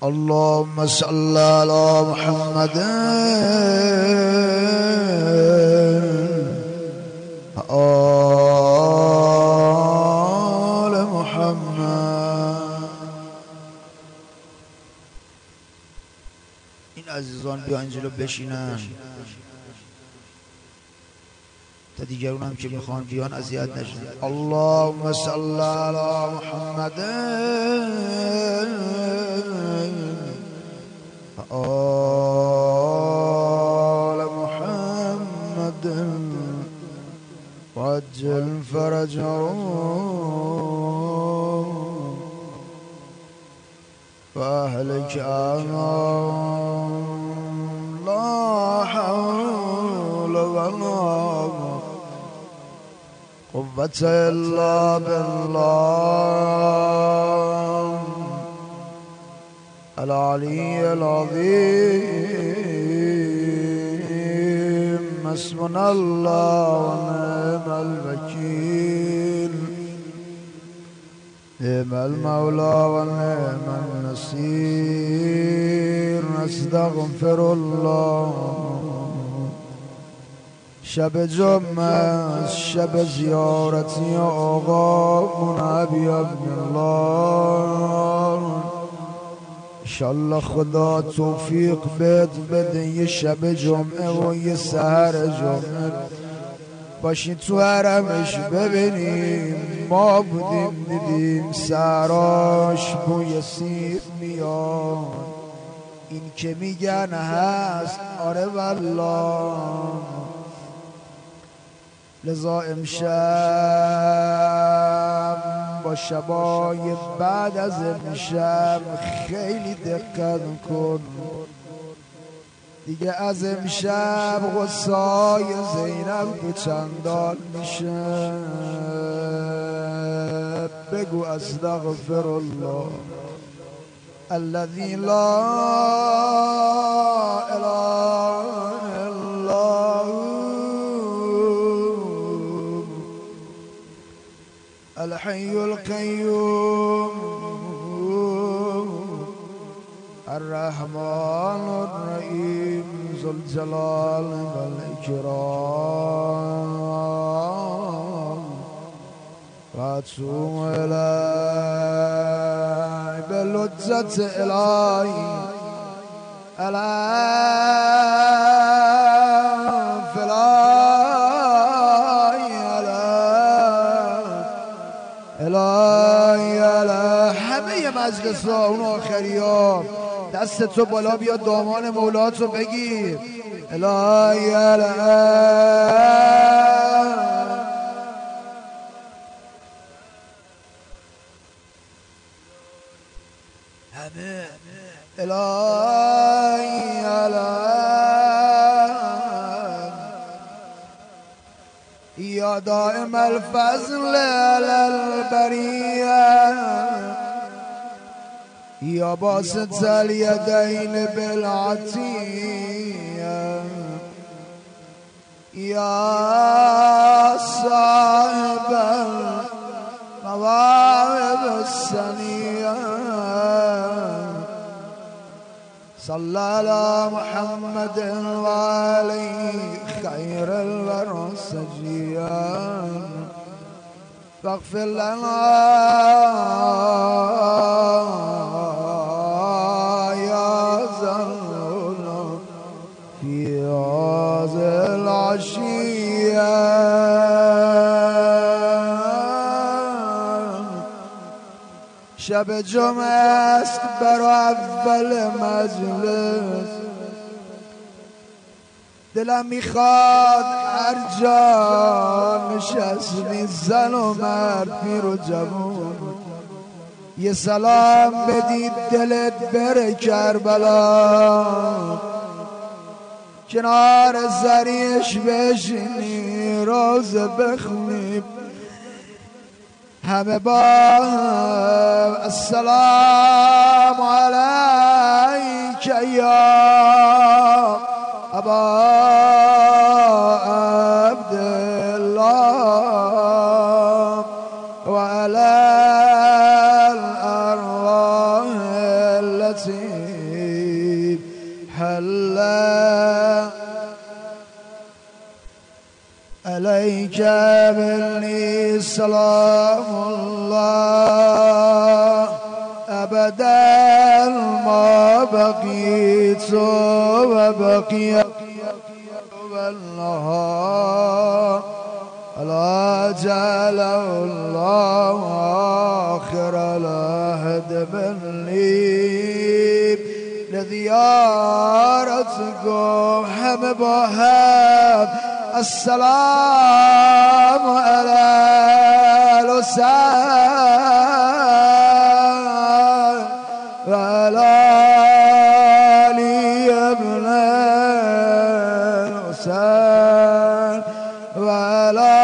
اللهم صل على محمد آل محمد. این عزیزان بیا اینجا بشینن تا دیگرون هم که میخوان بیان اذیت نشن. اللهم صل علی محمد آل محمد وعجل فرجهم واهلك عنهم لا حول ولا قوة إلا بالله العلي العظيم. حسبنا الله ونعم الوكيل، نعم المولى ونعم النصير. نستغفر الله. شب جمعه شب زیارتی آقا منعبی ابن الله. انشالله خدا توفیق بده یه شب جمعه و یه سحر جمعه باشین تو حرمش ببینیم. ما بودیم دیدیم سحراش بوی سیر میاد. این که میگن هست آره والله. لذا امشب با شبای بعد از امشب خیلی دقت کن دیگه. از امشب غصای زینب دوچندان میشه. بگو استغفر الله الذي لا اله الا الحي القيوم الرحمن الرحيم ذو الجلال والإكرام. وأتوب إليه بلجة إلهي همه مجلس ها اون آخری ها دست تو بالا بیا دامان مولاتو بگیر. الهی همه الهی یا دائم الفضل على البریه یا باسط الیدین بالعطیه یا صاحب المواهب السنیه صلی علی محمد و علی خیر الورى سجیان. فاغفر لنا يا زلنا في هذه العشية. شب جمعه است برای اول مجلس. دلم میخواد هر جا نشستی زن و مرد پیر و جوان یه سلام بدید دلت بره کربلا. کنار زریش بشینی روز بخونی همه با السلام علیک یا ابا عبدالله و علی الارواح التي العظيم حلا عليك مني سلام الله أبدا ما بقيت وبقي والنهار لا جعل الله آخر العهد مني لزيارتكم هم بهم السلام على الحسين وعلى علي بن الحسين وعلى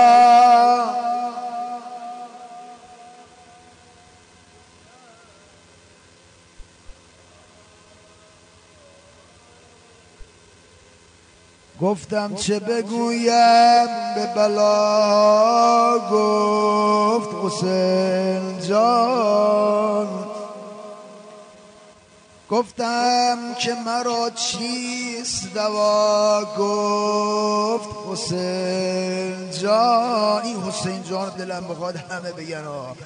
گفتم چه بگویم به بلا گفت حسین جان گفتم که مرا چیست دوا گفت حسین جان این حسین جان دلم بخواد همه بگن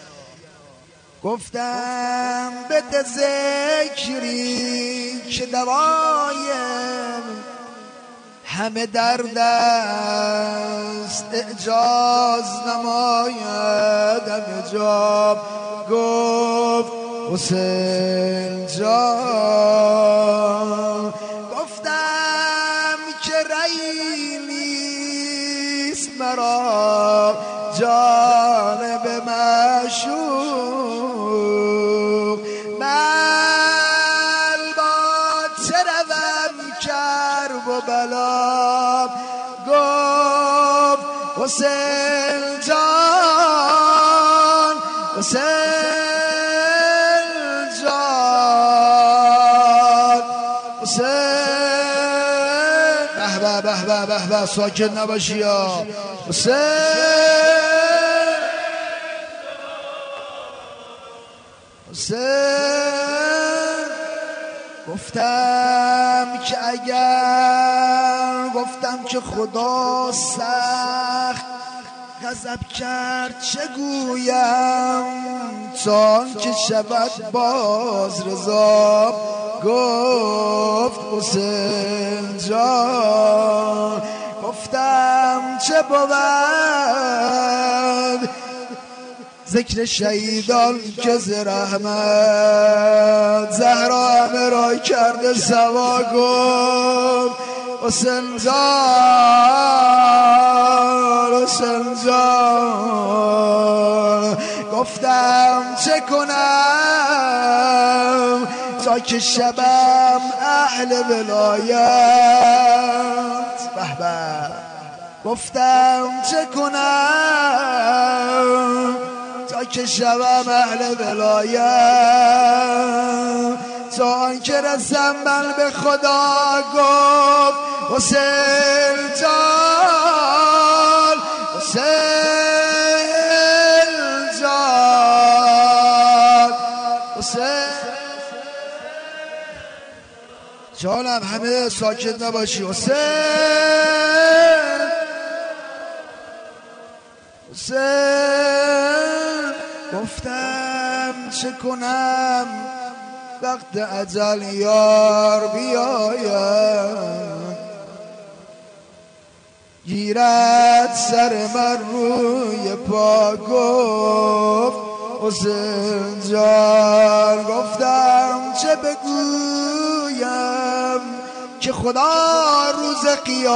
گفتم بده ذکری که دوایم همه درد است اعجاز نماید همه جا گفت حسین جان گفتم که رأی نیست مرا جانب معشوق من با چه روم کرب و بلا گفت حسین جان حسین جان حسین به به به به به ساکت نباشی یا حسین گفتم که اگر گفتم که خدا سخت غضب کرد چه گویم چون که شود باز رضا گفت حسین جان گفتم چه بود ذکر شهیدان که ز رحمت زهرا همه را کرده سوا گفت حسین جان حسین جان گفتم چه کنم تا که شبم اهل ولایت به به گفتم چه کنم تا که شبم اهل ولایت تا آنکه رسم من به خدا گفت حسین جان حسین جان حسین جانم همه ساکت نباشی حسین حسین گفتم چه کنم وقت اجل یار بیاید گیرد سر من روی پا گفت حسین جان گفتم چه بگویم که خدا روز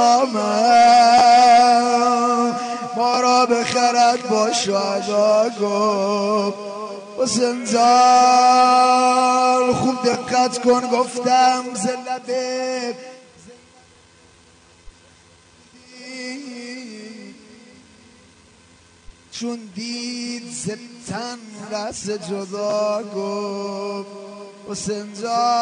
قیامت ما را بخرد با شهدا گفت حسین جان خوب دقت کن گفتم زلبه چون دید زتن رس جدا گفت حسین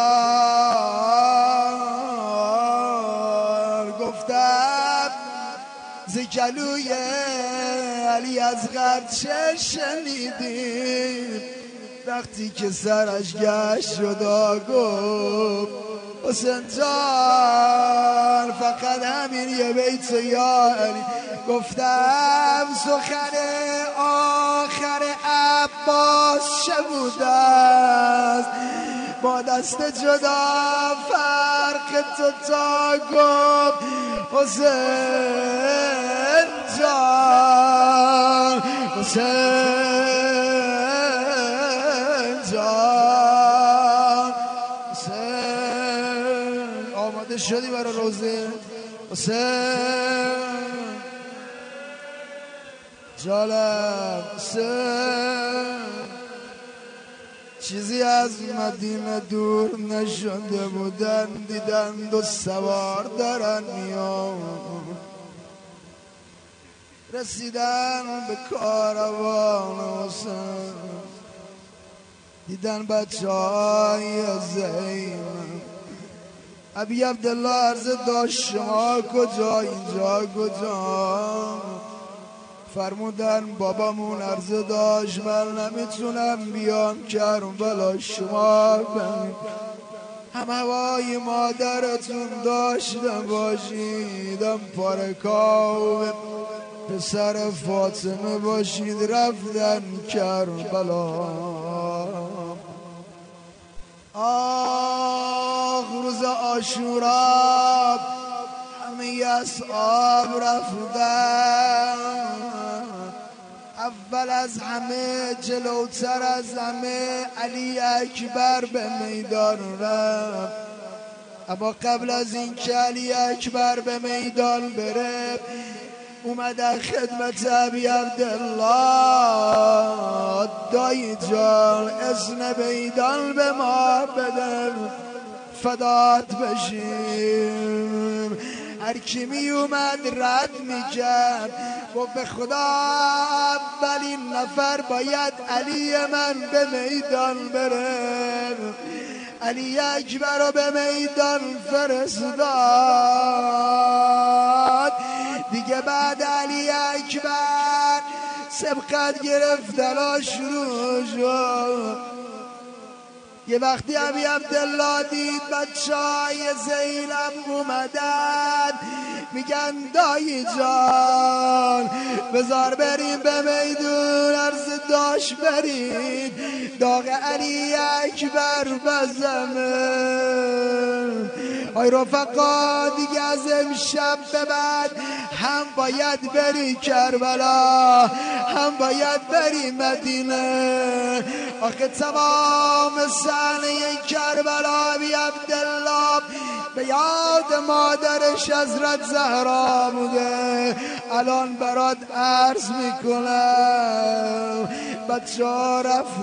جان گفتم ز گلوی علی اصغر چه شنیدیم وقتی که سرش گشت جدا گفت حسین جان فقط همین یه بیت یا علی گفتم سخن آخر عباس چه بوده است با دست جدا فرق تو تا گفت حسین جان حسین جان حسین آماده شدی برای روزه حسین جالب حسین چیزی از مدینه دور نشده بودن دیدن دو سوار دارن میان رسیدن به کاروان حسین دیدن بچه های زینب ابی عبدالله عرض داشت شما کجا اینجا کجا فرمودن بابامون عرض داشت من نمیتونم بیام کربلا شما هم هوای مادرتون داشته باشیدم پارکاو پسر فاطمه باشید رفتن کربلا آخ روز عاشورا همه اصحاب رفتن اول از همه جلوتر از همه علی اکبر به میدان رفت اما قبل از این که علی اکبر به میدان بره اومدن خدمت ابی عبدالله دایی جان اذن میدان به ما بده فدات بشیم هر کی می اومد رد میکرد و به خدا اولین نفر باید علی من به میدان بره علی اکبر رو به میدان فرستاد دیگه بعد علی اکبر سبقت گرفتن شروع شد یه وقتی ابی عبدالله دید بچهای زینب اومدن میگن دایی جان بذار بریم به میدون عرض داشت بریم داغ علی اکبر بزنه آی رفقا دیگه از امشب به بعد هم باید بری کربلا هم باید بری مدینه آخه تمام صحنه کربلا ابی عبدالله به یاد مادرش حضرت زهرا بوده الان برات عرض میکنم بچه ها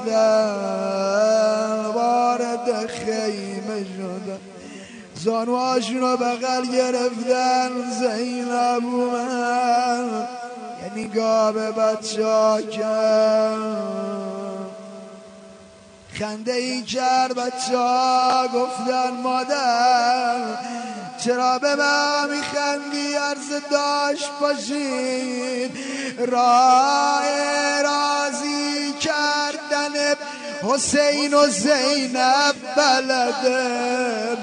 رفتن وارد خیمه شدن زانوهاشون رو بغل گرفتن زینب اومد یه نگاه به بچه ها کرد خنده ای کرد بچه ها گفتن مادر چرا به من میخندی عرض داشت باشید راه راضی کردن حسین و زینب بلدم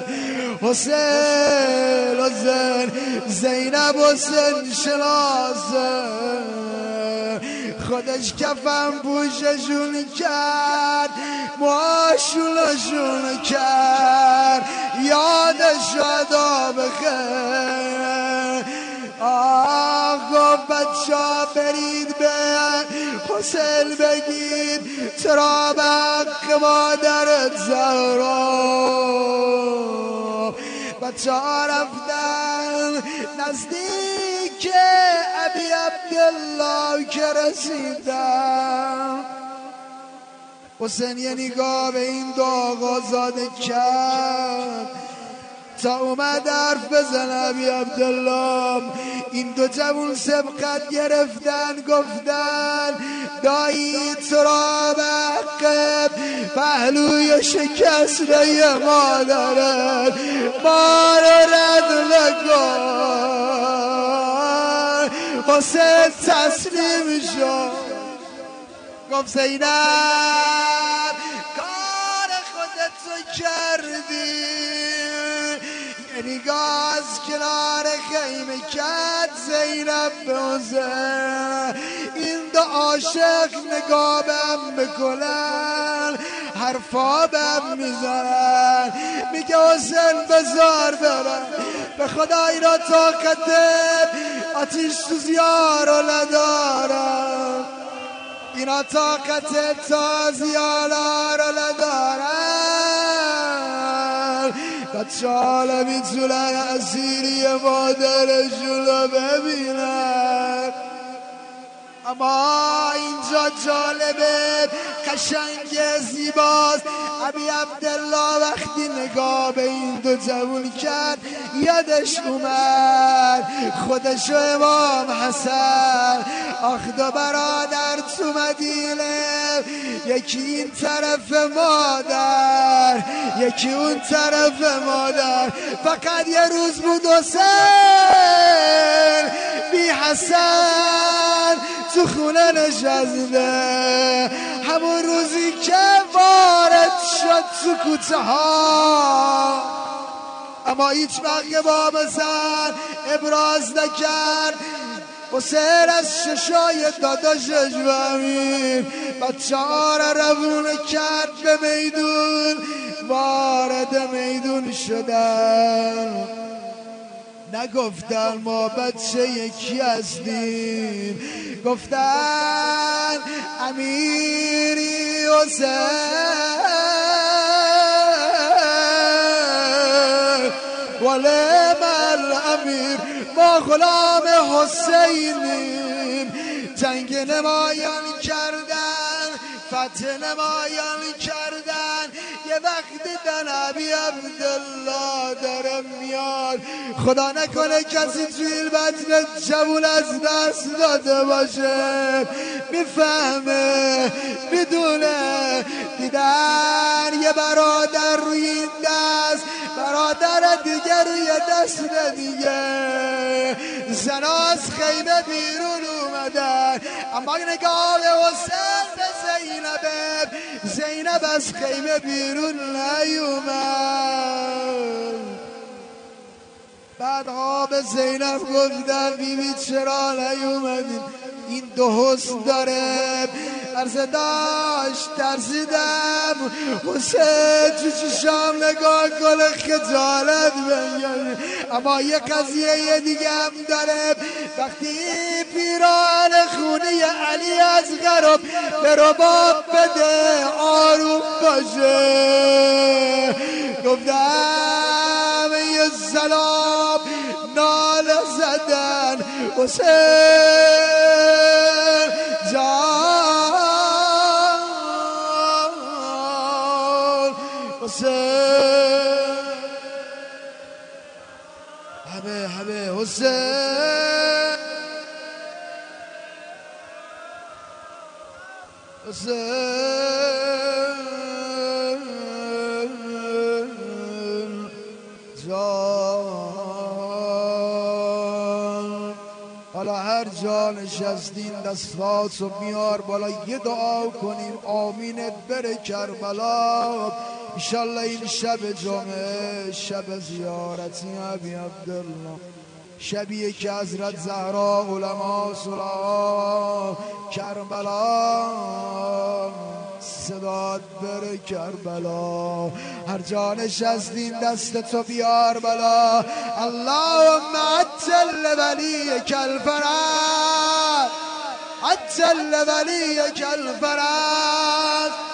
حسین و زینب حسین شناسه خودش کفن پوششون کرد موهاشونشون کرد یادش یادا بخیر آقا بچه ها برید به حسین بگید چرا به حق مادرت زهرا بچه ها رفتن نزدیک ابی عبدالله که رسیدن حسین یه نگاه به این دو آقازاده کرد تا اومد حرف بزن ابی عبدالله این دو جوون سبقت گرفتن گفتن دایی تو را به حق پهلوی شکسته مادرت ما رو رد نکن حسین تسلیم شد گفت زینب کار خودتو کردی. یه نگاه از کنار خیمه کرد زینب به حسین. این دو عاشق نگاه بهم بکنن حرفا بهم میزنن. میگه حسین بزار برن به خدا اینا طاقت آتیش تو زیارو ندارم. اینا طاقت تازیالا رو ندارن. بچه ها نمیتونن اسیری مادرشون رو ببینن. اما اینجا جالبه قشنگ زیباست. ابی عبدالله وقتی نگاه به این دو جوون کرد یادش اومد خودش و امام حسن. آخ دو برادر تو مدینه، یکی این طرف مادر یکی اون طرف مادر. فقط یه روز بود حسین بی حسن تو خونه نشسته. همون روزی که وارد شد تو کوچه ها، اما هیچ وقت با مثلا ابراز نکرد. حسین از ششای داداشش بمید بچه ها را روونه کرد به میدون. وارد میدون شدن، نگفتن ما بچه یکی هستیم، گفتن امیری حسین ولیم الامیر. ما غلام حسینیم. جنگ نمایان کردن، فتح نمایان کردن. یه وقت ابی عبدالله داره میاد. خدا نکنه کسی توی این بطن جوون از دست داده باشه، میفهمه میدونه. دیدن یه برادر روی این دست، برادر دیگه روی دست دیگه. زنا از خیمه بیرون اومدن، اما نگاه حسین به زینب از خیمه بیرون نیومد. بعدها به زینب گفتن بیبی چرا نیومدین؟ این دو حسن داره. عرض داشت ترسیدم حسین تو چشام نگاه کنه خجالت بگیره. اما یه قضیه دیگه هم داره. وقتی پیران خونه علی از غرب به رباب بده آروم باشه، گفتم یه سلام ناله زدن حسین جان حسین همه حسین جان. حالا هر جا نشستین دستاتو بیار بالا، یه دعا کنیم آمینت بره کربلا. انشالله این شب جمعه شب زیارتی ابی عبدالله، شبیه که حضرت زهرا علما صلحا کربلا صدات بره کربلا. هر جا نشستین دستتو بیار بالا. اللهم عجل ولیک الفرج، عجل ولیک الفرج.